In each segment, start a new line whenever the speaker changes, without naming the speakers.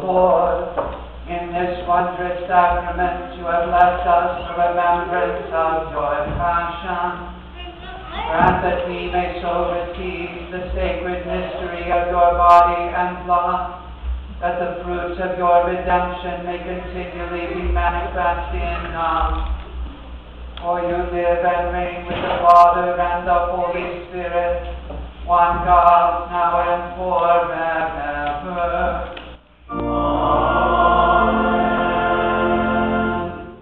Lord, in this wondrous sacrament you have left us the remembrance of your passion. Grant that we may so receive the sacred mystery of your body and blood, that the fruits of your redemption may continually be manifest in us. For you live and reign with the Father and the Holy Spirit, one God, now and forever. Amen.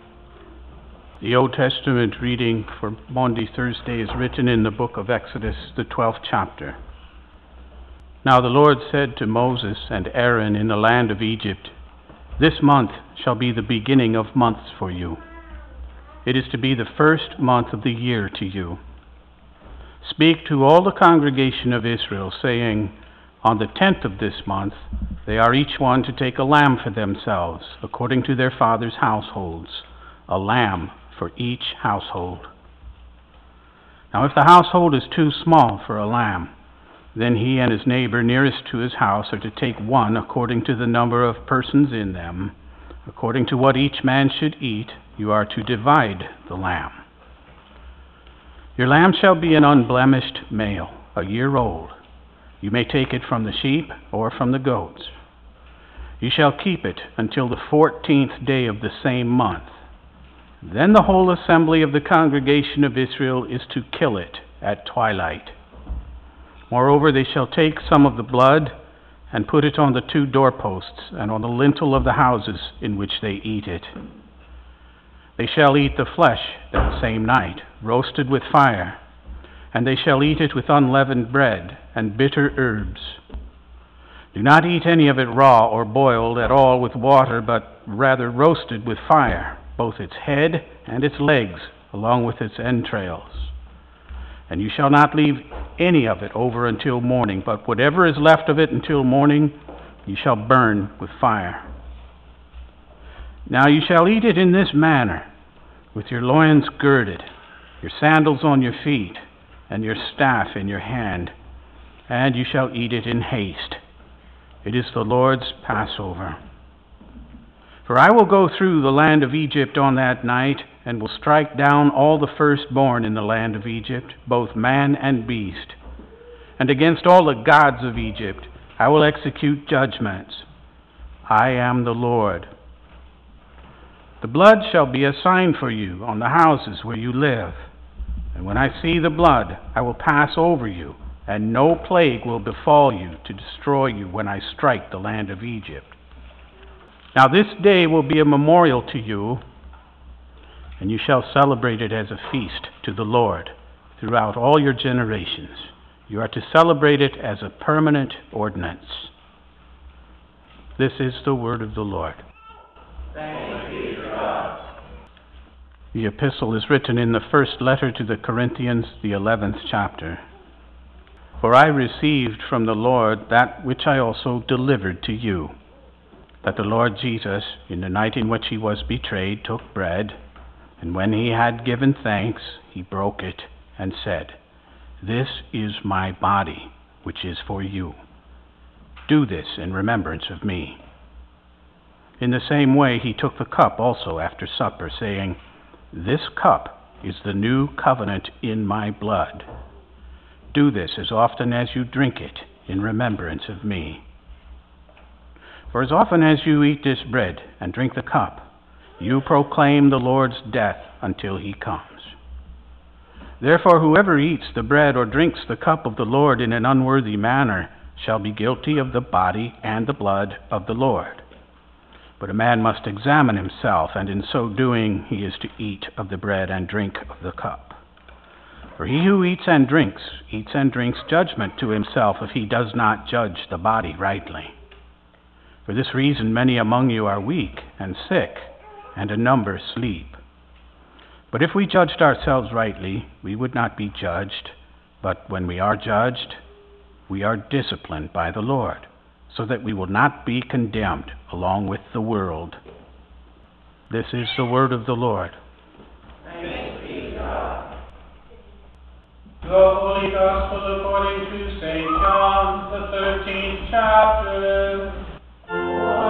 The Old Testament reading for Maundy Thursday is written in the book of Exodus, the 12th chapter. Now the Lord said to Moses and Aaron in the land of Egypt, "This month shall be the beginning of months for you. It is to be the first month of the year to you. Speak to all the congregation of Israel, saying, on the 10th of this month they are each one to take a lamb for themselves, according to their fathers' households, a lamb for each household. Now if the household is too small for a lamb, then he and his neighbor nearest to his house are to take one according to the number of persons in them. According to what each man should eat, you are to divide the lamb. Your lamb shall be an unblemished male, a year old. You may take it from the sheep or from the goats. You shall keep it until the 14th day of the same month. Then the whole assembly of the congregation of Israel is to kill it at twilight. Moreover, they shall take some of the blood and put it on the 2 doorposts and on the lintel of the houses in which they eat it. They shall eat the flesh that same night, roasted with fire, and they shall eat it with unleavened bread and bitter herbs. Do not eat any of it raw or boiled at all with water, but rather roasted with fire, both its head and its legs, along with its entrails. And you shall not leave any of it over until morning, but whatever is left of it until morning you shall burn with fire. Now you shall eat it in this manner, with your loins girded, your sandals on your feet, and your staff in your hand, and you shall eat it in haste. It is the Lord's Passover. For I will go through the land of Egypt on that night, and will strike down all the firstborn in the land of Egypt, both man and beast. And against all the gods of Egypt I will execute judgments. I am the Lord. The blood shall be a sign for you on the houses where you live. And when I see the blood, I will pass over you, and no plague will befall you to destroy you when I strike the land of Egypt. Now this day will be a memorial to you, and you shall celebrate it as a feast to the Lord throughout all your generations. You are to celebrate it as a permanent ordinance." This is the word of the Lord.
Thanks be to God.
The epistle is written in the first letter to the Corinthians, the 11th chapter. For I received from the Lord that which I also delivered to you, that the Lord Jesus, in the night in which he was betrayed, took bread, and when he had given thanks, he broke it and said, "This is my body, which is for you. Do this in remembrance of me." In the same way he took the cup also after supper, saying, "This cup is the new covenant in my blood. Do this as often as you drink it in remembrance of me. For as often as you eat this bread and drink the cup, you proclaim the Lord's death until he comes. Therefore whoever eats the bread or drinks the cup of the Lord in an unworthy manner shall be guilty of the body and the blood of the Lord. But a man must examine himself, and in so doing he is to eat of the bread and drink of the cup. For he who eats and drinks judgment to himself if he does not judge the body rightly. For this reason many among you are weak and sick, and a number sleep. But if we judged ourselves rightly, we would not be judged. But when we are judged, we are disciplined by the Lord, so that we will not be condemned along with the world. This is the word of the Lord.
Thanks be to God.
The Holy Gospel according to St. John, the 13th chapter.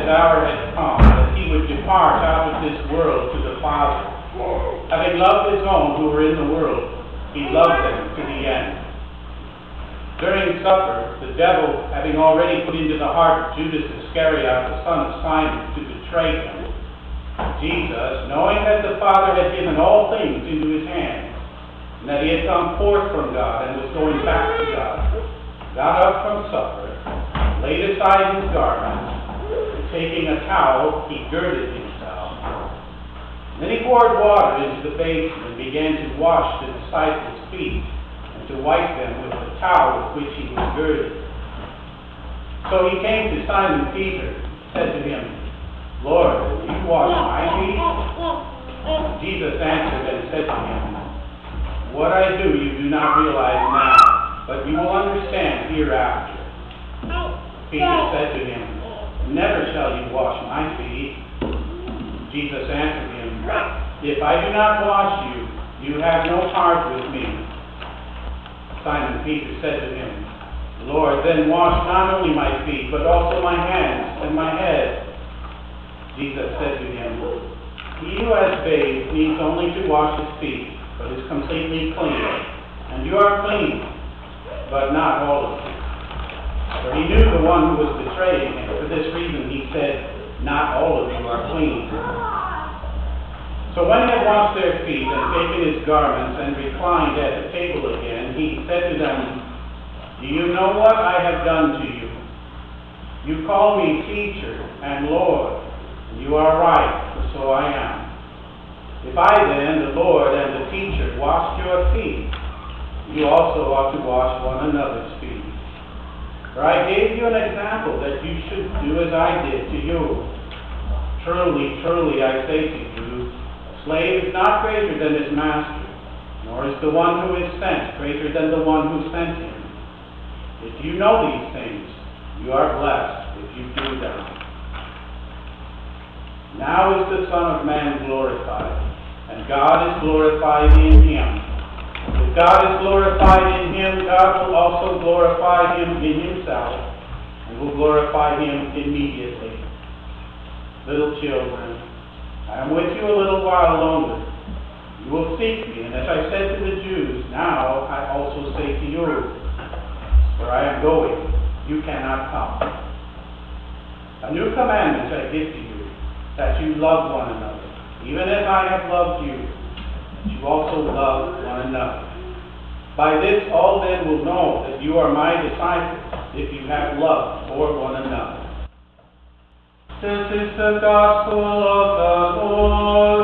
that hour had come, that he would depart out of this world to the Father. Having loved his own who were in the world, he loved them to the end. During supper, the devil, having already put into the heart of Judas Iscariot, the son of Simon, to betray him, Jesus, knowing that the Father had given all things into his hands, and that he had come forth from God and was going back to God, got up from supper, laid aside his garments, and taking a towel, he girded himself. Then he poured water into the basin and began to wash the disciples' feet and to wipe them with the towel with which he was girded. So he came to Simon Peter and said to him, Lord, will you wash my feet? Jesus answered and said to him, What I do you do not realize now, but you will understand hereafter. Peter said to him, Never shall you wash my feet. Jesus answered him, If I do not wash you, you have no part with me. Simon Peter said to him, Lord, then wash not only my feet, but also my hands and my head. Jesus said to him, He who has bathed needs only to wash his feet, but is completely clean. And you are clean, but not all of you. For he knew the one who was betraying him. For this reason he said, Not all of you are clean. So when he had washed their feet and taken his garments and reclined at the table again, he said to them, Do you know what I have done to you? You call me teacher and Lord, and you are right, for so I am. If I then, the Lord and the teacher, washed your feet, you also ought to wash one another's feet. For I gave you an example that you should do as I did to you. Truly, truly, I say to you, a slave is not greater than his master, nor is the one who is sent greater than the one who sent him. If you know these things, you are blessed if you do them. Now is the Son of Man glorified, and God is glorified in him. If God is glorified in him, God will also glorify him in himself, and will glorify him immediately. Little children, I am with you a little while longer. You will seek me, and as I said to the Jews, now I also say to you, where I am going, you cannot come. A new commandment I give to you, that you love one another, even as I have loved you, that you also love one another. By this all men will know that you are my disciples, if you have love for one another. This is the gospel of the Lord.